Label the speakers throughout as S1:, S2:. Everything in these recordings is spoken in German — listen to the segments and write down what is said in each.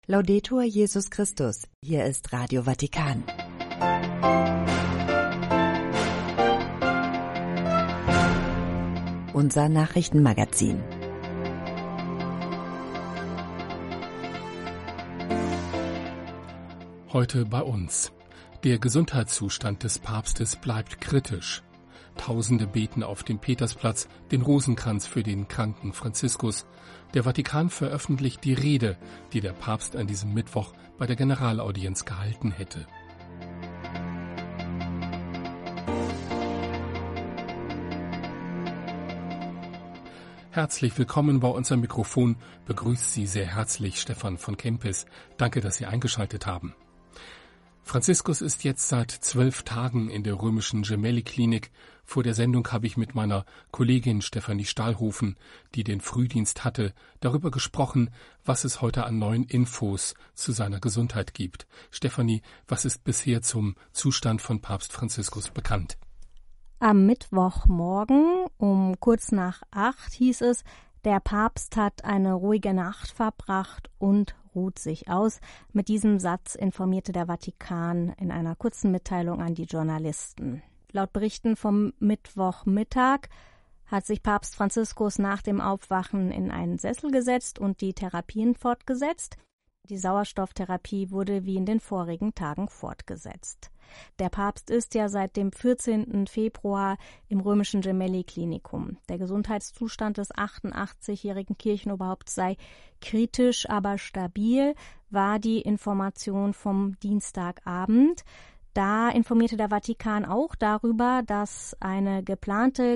S1: Laudetur Jesus Christus, hier ist Radio Vatikan. Unser Nachrichtenmagazin.
S2: Heute bei uns. Der Gesundheitszustand des Papstes bleibt kritisch. Tausende beten auf dem Petersplatz den Rosenkranz für den kranken Franziskus. Der Vatikan veröffentlicht die Rede, die der Papst an diesem Mittwoch bei der Generalaudienz gehalten hätte. Herzlich willkommen bei uns am Mikrofon. Begrüßt Sie sehr herzlich Stefan von Kempis. Danke, dass Sie eingeschaltet haben. Franziskus ist jetzt seit 12 Tagen in der römischen Gemelli-Klinik. Vor der Sendung habe ich mit meiner Kollegin Stefanie Stahlhofen, die den Frühdienst hatte, darüber gesprochen, was es heute an neuen Infos zu seiner Gesundheit gibt. Stefanie, was ist bisher zum Zustand von Papst Franziskus bekannt?
S3: Am Mittwochmorgen um kurz nach 8 hieß es, der Papst hat eine ruhige Nacht verbracht und ruht sich aus. Mit diesem Satz informierte der Vatikan in einer kurzen Mitteilung an die Journalisten. Laut Berichten vom Mittwochmittag hat sich Papst Franziskus nach dem Aufwachen in einen Sessel gesetzt und die Therapien fortgesetzt. Die Sauerstofftherapie wurde wie in den vorigen Tagen fortgesetzt. Der Papst ist ja seit dem 14. Februar im römischen Gemelli-Klinikum. Der Gesundheitszustand des 88-jährigen Kirchenoberhaupts sei kritisch, aber stabil, war die Information vom Dienstagabend. Da informierte der Vatikan auch darüber, dass eine geplante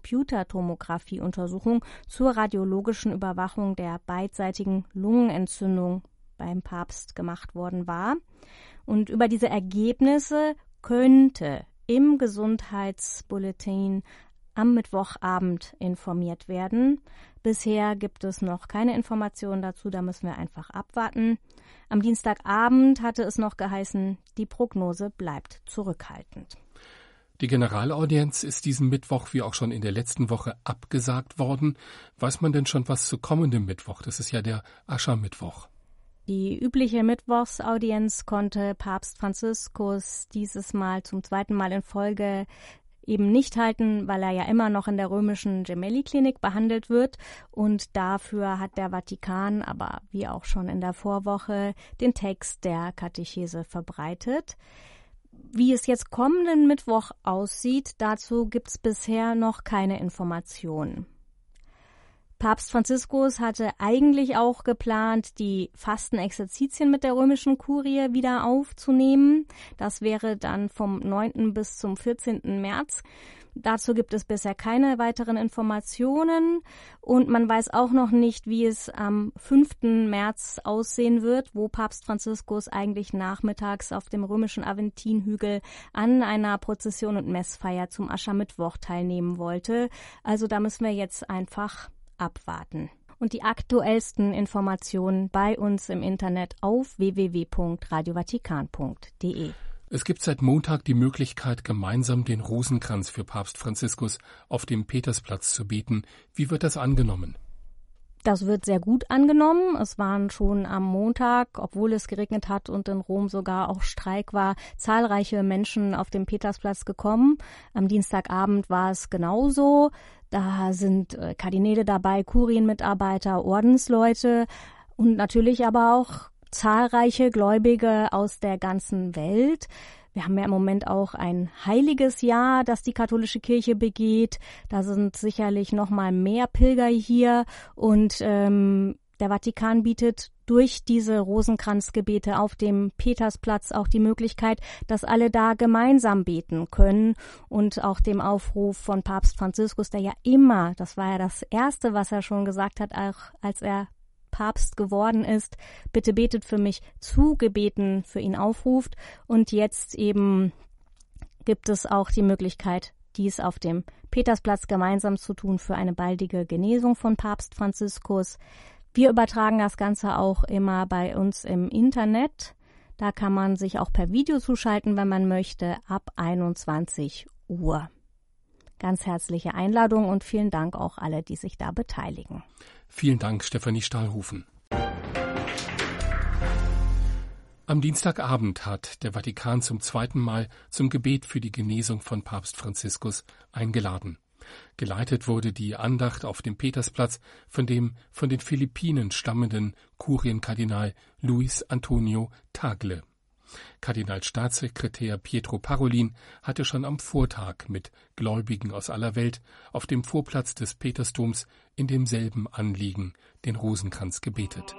S3: Computertomographie-Untersuchung zur radiologischen Überwachung der beidseitigen Lungenentzündung beim Papst gemacht worden war. Und über diese Ergebnisse könnte im Gesundheitsbulletin am Mittwochabend informiert werden. Bisher gibt es noch keine Informationen dazu, da müssen wir einfach abwarten. Am Dienstagabend hatte es noch geheißen, die Prognose bleibt zurückhaltend.
S2: Die Generalaudienz ist diesen Mittwoch wie auch schon in der letzten Woche abgesagt worden. Weiß man denn schon was zu kommendem Mittwoch? Das ist ja der Aschermittwoch.
S3: Die übliche Mittwochsaudienz konnte Papst Franziskus dieses Mal zum zweiten Mal in Folge eben nicht halten, weil er ja immer noch in der römischen Gemelli-Klinik behandelt wird. Und dafür hat der Vatikan, aber wie auch schon in der Vorwoche, den Text der Katechese verbreitet. Wie es jetzt kommenden Mittwoch aussieht, dazu gibt es bisher noch keine Informationen. Papst Franziskus hatte eigentlich auch geplant, die Fastenexerzitien mit der römischen Kurie wieder aufzunehmen. Das wäre dann vom 9. bis zum 14. März. Dazu gibt es bisher keine weiteren Informationen und man weiß auch noch nicht, wie es am 5. März aussehen wird, wo Papst Franziskus eigentlich nachmittags auf dem römischen Aventinhügel an einer Prozession und Messfeier zum Aschermittwoch teilnehmen wollte. Also da müssen wir jetzt einfach abwarten. Und die aktuellsten Informationen bei uns im Internet auf www.radiovatikan.de.
S2: Es gibt seit Montag die Möglichkeit, gemeinsam den Rosenkranz für Papst Franziskus auf dem Petersplatz zu beten. Wie wird das angenommen?
S3: Das wird sehr gut angenommen. Es waren schon am Montag, obwohl es geregnet hat und in Rom sogar auch Streik war, zahlreiche Menschen auf dem Petersplatz gekommen. Am Dienstagabend war es genauso. Da sind Kardinäle dabei, Kurienmitarbeiter, Ordensleute und natürlich aber auch zahlreiche Gläubige aus der ganzen Welt. Wir haben ja im Moment auch ein heiliges Jahr, das die katholische Kirche begeht. Da sind sicherlich noch mal mehr Pilger hier und der Vatikan bietet durch diese Rosenkranzgebete auf dem Petersplatz auch die Möglichkeit, dass alle da gemeinsam beten können und auch dem Aufruf von Papst Franziskus, der ja immer, das war ja das Erste, was er schon gesagt hat, auch als er Papst geworden ist, bitte betet für mich, zu Gebeten für ihn aufruft. Und jetzt eben gibt es auch die Möglichkeit, dies auf dem Petersplatz gemeinsam zu tun für eine baldige Genesung von Papst Franziskus. Wir übertragen das Ganze auch immer bei uns im Internet. Da kann man sich auch per Video zuschalten, wenn man möchte, ab 21 Uhr. Ganz herzliche Einladung und vielen Dank auch alle, die sich da beteiligen.
S2: Vielen Dank, Stefanie Stahlhofen. Am Dienstagabend hat der Vatikan zum zweiten Mal zum Gebet für die Genesung von Papst Franziskus eingeladen. Geleitet wurde die Andacht auf dem Petersplatz von dem von den Philippinen stammenden Kurienkardinal Luis Antonio Tagle. Kardinalstaatssekretär Pietro Parolin hatte schon am Vortag mit Gläubigen aus aller Welt auf dem Vorplatz des Petersdoms in demselben Anliegen den Rosenkranz gebetet.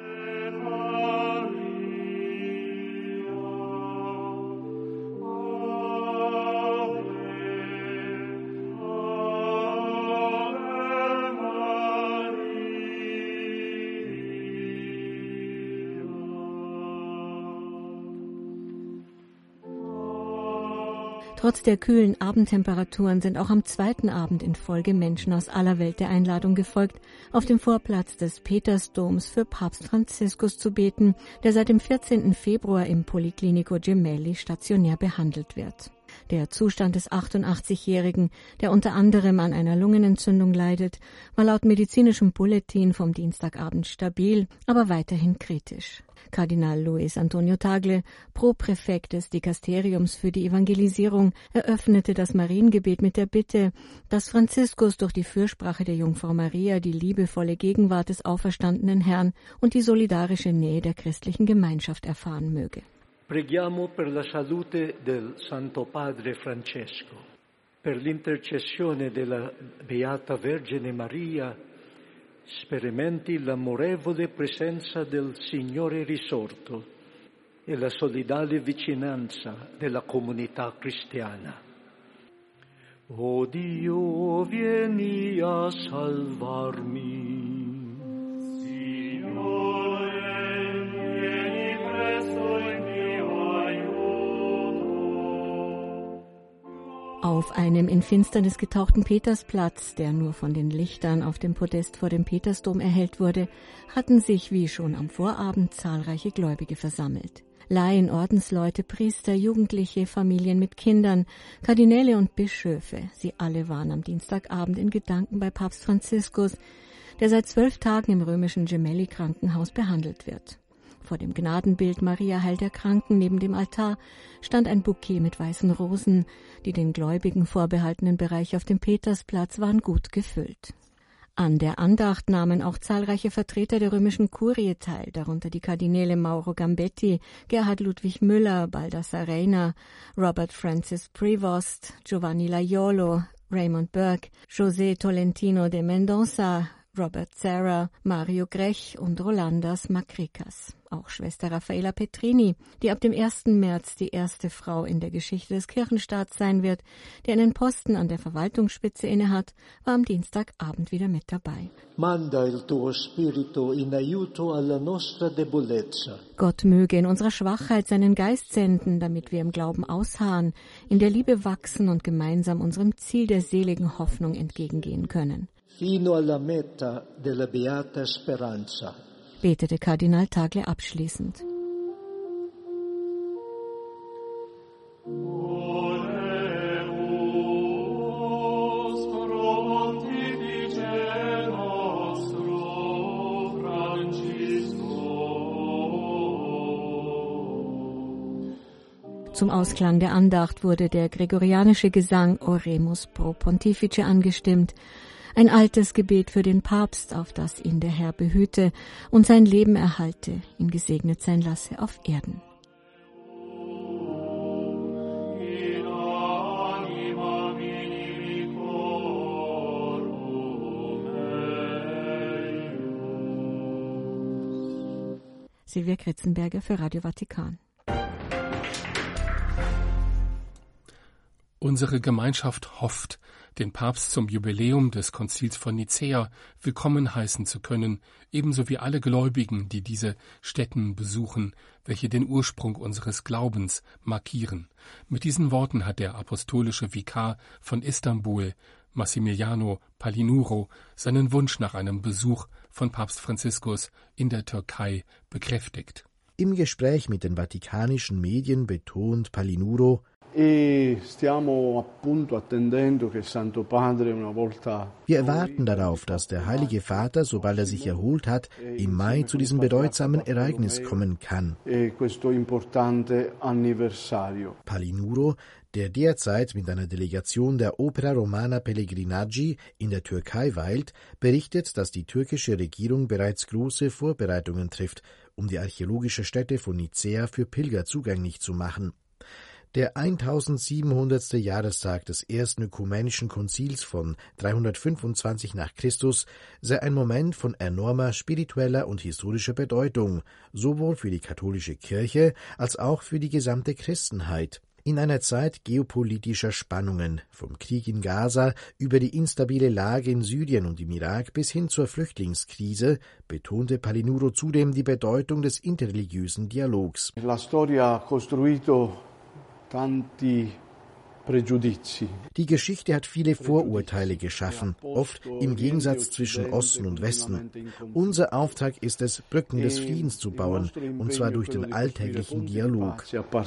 S4: Trotz der kühlen Abendtemperaturen sind auch am zweiten Abend in Folge Menschen aus aller Welt der Einladung gefolgt, auf dem Vorplatz des Petersdoms für Papst Franziskus zu beten, der seit dem 14. Februar im Policlinico Gemelli stationär behandelt wird. Der Zustand des 88-Jährigen, der unter anderem an einer Lungenentzündung leidet, war laut medizinischem Bulletin vom Dienstagabend stabil, aber weiterhin kritisch. Kardinal Luis Antonio Tagle, Propräfekt des Dikasteriums für die Evangelisierung, eröffnete das Mariengebet mit der Bitte, dass Franziskus durch die Fürsprache der Jungfrau Maria die liebevolle Gegenwart des auferstandenen Herrn und die solidarische Nähe der christlichen Gemeinschaft erfahren möge.
S5: Preghiamo per la salute del Santo Padre Francesco, per l'intercessione della Beata Vergine Maria, sperimenti l'amorevole presenza del Signore risorto e la solidale vicinanza della comunità cristiana. O Dio, vieni a salvarmi.
S4: Auf einem in Finsternis getauchten Petersplatz, der nur von den Lichtern auf dem Podest vor dem Petersdom erhellt wurde, hatten sich wie schon am Vorabend zahlreiche Gläubige versammelt. Laien, Ordensleute, Priester, Jugendliche, Familien mit Kindern, Kardinäle und Bischöfe, sie alle waren am Dienstagabend in Gedanken bei Papst Franziskus, der seit 12 Tagen im römischen Gemelli-Krankenhaus behandelt wird. Vor dem Gnadenbild Maria Heil der Kranken neben dem Altar stand ein Bouquet mit weißen Rosen. Die den Gläubigen vorbehaltenen Bereiche auf dem Petersplatz waren gut gefüllt. An der Andacht nahmen auch zahlreiche Vertreter der römischen Kurie teil, darunter die Kardinäle Mauro Gambetti, Gerhard Ludwig Müller, Baldassar Reiner, Robert Francis Prevost, Giovanni Laiolo, Raymond Burke, José Tolentino de Mendoza, Robert Serra, Mario Grech und Rolandas Macricas. Auch Schwester Raffaella Petrini, die ab dem 1. März die erste Frau in der Geschichte des Kirchenstaats sein wird, die einen Posten an der Verwaltungsspitze innehat, war am Dienstagabend wieder mit dabei.
S5: Manda il tuo spirito in aiuto alla nostra debolezza.
S4: Gott möge in unserer Schwachheit seinen Geist senden, damit wir im Glauben ausharren, in der Liebe wachsen und gemeinsam unserem Ziel der seligen Hoffnung entgegengehen können.
S5: Fino alla meta della beata speranza.
S4: Betete Kardinal Tagle abschließend. Zum Ausklang der Andacht wurde der gregorianische Gesang Oremus pro Pontifice angestimmt, ein altes Gebet für den Papst, auf das ihn der Herr behüte und sein Leben erhalte, ihn gesegnet sein lasse auf Erden. Silvia Kritzenberger für Radio Vatikan.
S2: Unsere Gemeinschaft hofft, den Papst zum Jubiläum des Konzils von Nicäa willkommen heißen zu können, ebenso wie alle Gläubigen, die diese Stätten besuchen, welche den Ursprung unseres Glaubens markieren. Mit diesen Worten hat der apostolische Vikar von Istanbul, Massimiliano Palinuro, seinen Wunsch nach einem Besuch von Papst Franziskus in der Türkei bekräftigt.
S6: Im Gespräch mit den vatikanischen Medien betont Palinuro: Wir erwarten darauf, dass der Heilige Vater, sobald er sich erholt hat, im Mai zu diesem bedeutsamen Ereignis kommen kann. Palinuro, der derzeit mit einer Delegation der Opera Romana Pellegrinaggi in der Türkei weilt, berichtet, dass die türkische Regierung bereits große Vorbereitungen trifft, um die archäologische Stätte von Nicäa für Pilger zugänglich zu machen. Der 1700. Jahrestag des ersten ökumenischen Konzils von 325 nach Christus sei ein Moment von enormer spiritueller und historischer Bedeutung, sowohl für die katholische Kirche als auch für die gesamte Christenheit. In einer Zeit geopolitischer Spannungen, vom Krieg in Gaza über die instabile Lage in Syrien und im Irak bis hin zur Flüchtlingskrise, betonte Palinuro zudem die Bedeutung des interreligiösen Dialogs. Die Geschichte hat viele Vorurteile geschaffen, oft im Gegensatz zwischen Osten und Westen. Unser Auftrag ist es, Brücken des Friedens zu bauen, und zwar durch den alltäglichen Dialog.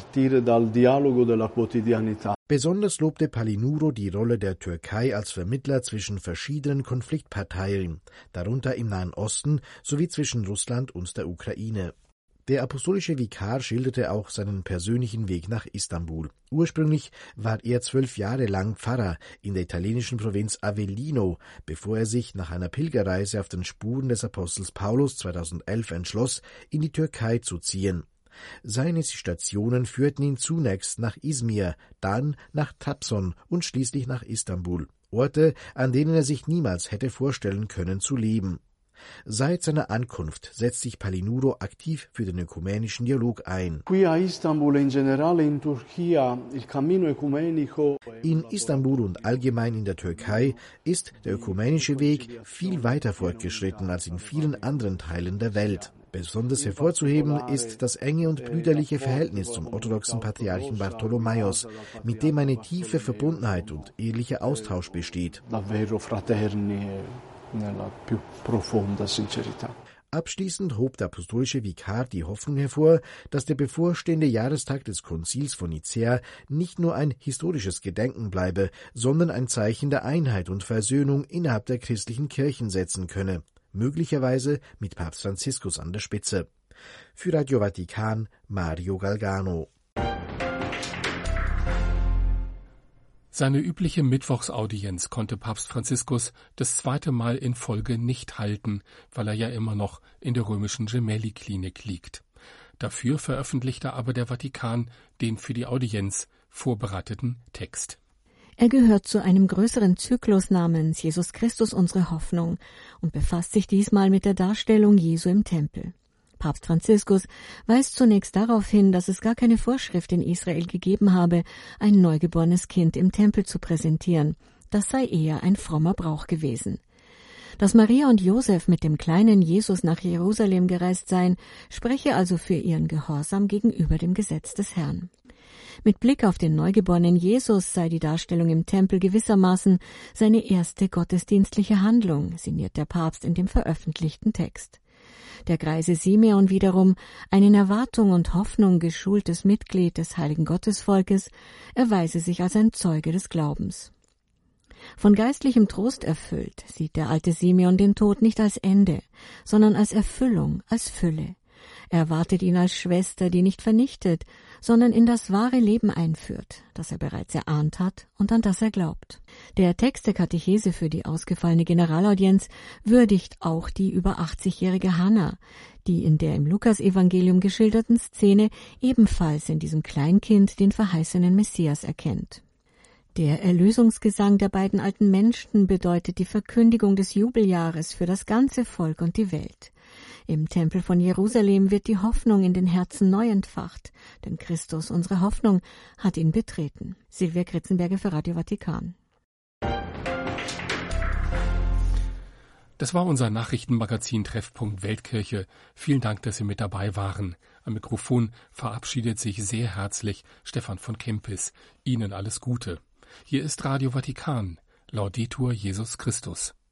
S6: Besonders lobte Palinuro die Rolle der Türkei als Vermittler zwischen verschiedenen Konfliktparteien, darunter im Nahen Osten sowie zwischen Russland und der Ukraine. Der apostolische Vikar schilderte auch seinen persönlichen Weg nach Istanbul. Ursprünglich war er 12 Jahre lang Pfarrer in der italienischen Provinz Avellino, bevor er sich nach einer Pilgerreise auf den Spuren des Apostels Paulus 2011 entschloss, in die Türkei zu ziehen. Seine Stationen führten ihn zunächst nach Izmir, dann nach Trabzon und schließlich nach Istanbul, Orte, an denen er sich niemals hätte vorstellen können zu leben. Seit seiner Ankunft setzt sich Palinuro aktiv für den ökumenischen Dialog ein. In Istanbul und allgemein in der Türkei ist der ökumenische Weg viel weiter fortgeschritten als in vielen anderen Teilen der Welt. Besonders hervorzuheben ist das enge und brüderliche Verhältnis zum orthodoxen Patriarchen Bartholomäus, mit dem eine tiefe Verbundenheit und ehrlicher Austausch besteht. Abschließend hob der apostolische Vikar die Hoffnung hervor, dass der bevorstehende Jahrestag des Konzils von Nicäa nicht nur ein historisches Gedenken bleibe, sondern ein Zeichen der Einheit und Versöhnung innerhalb der christlichen Kirchen setzen könne, möglicherweise mit Papst Franziskus an der Spitze. Für Radio Vatikan, Mario Galgano.
S2: Seine übliche Mittwochsaudienz konnte Papst Franziskus das 2. Mal in Folge nicht halten, weil er ja immer noch in der römischen Gemelli-Klinik liegt. Dafür veröffentlichte aber der Vatikan den für die Audienz vorbereiteten Text.
S4: Er gehört zu einem größeren Zyklus namens Jesus Christus, unsere Hoffnung, und befasst sich diesmal mit der Darstellung Jesu im Tempel. Papst Franziskus weist zunächst darauf hin, dass es gar keine Vorschrift in Israel gegeben habe, ein neugeborenes Kind im Tempel zu präsentieren. Das sei eher ein frommer Brauch gewesen. Dass Maria und Josef mit dem kleinen Jesus nach Jerusalem gereist seien, spreche also für ihren Gehorsam gegenüber dem Gesetz des Herrn. Mit Blick auf den neugeborenen Jesus sei die Darstellung im Tempel gewissermaßen seine erste gottesdienstliche Handlung, sinniert der Papst in dem veröffentlichten Text. Der greise Simeon wiederum, ein in Erwartung und Hoffnung geschultes Mitglied des heiligen Gottesvolkes, erweise sich als ein Zeuge des Glaubens. Von geistlichem Trost erfüllt, sieht der alte Simeon den Tod nicht als Ende, sondern als Erfüllung, als Fülle. Er erwartet ihn als Schwester, die nicht vernichtet, sondern in das wahre Leben einführt, das er bereits erahnt hat und an das er glaubt. Der Text der Katechese für die ausgefallene Generalaudienz würdigt auch die über 80-jährige Hannah, die in der im Lukasevangelium geschilderten Szene ebenfalls in diesem Kleinkind den verheißenen Messias erkennt. Der Erlösungsgesang der beiden alten Menschen bedeutet die Verkündigung des Jubeljahres für das ganze Volk und die Welt. Im Tempel von Jerusalem wird die Hoffnung in den Herzen neu entfacht, denn Christus, unsere Hoffnung, hat ihn betreten. Silvia Kritzenberger für Radio Vatikan.
S2: Das war unser Nachrichtenmagazin Treffpunkt Weltkirche. Vielen Dank, dass Sie mit dabei waren. Am Mikrofon verabschiedet sich sehr herzlich Stefan von Kempis. Ihnen alles Gute. Hier ist Radio Vatikan. Laudetur Jesus Christus.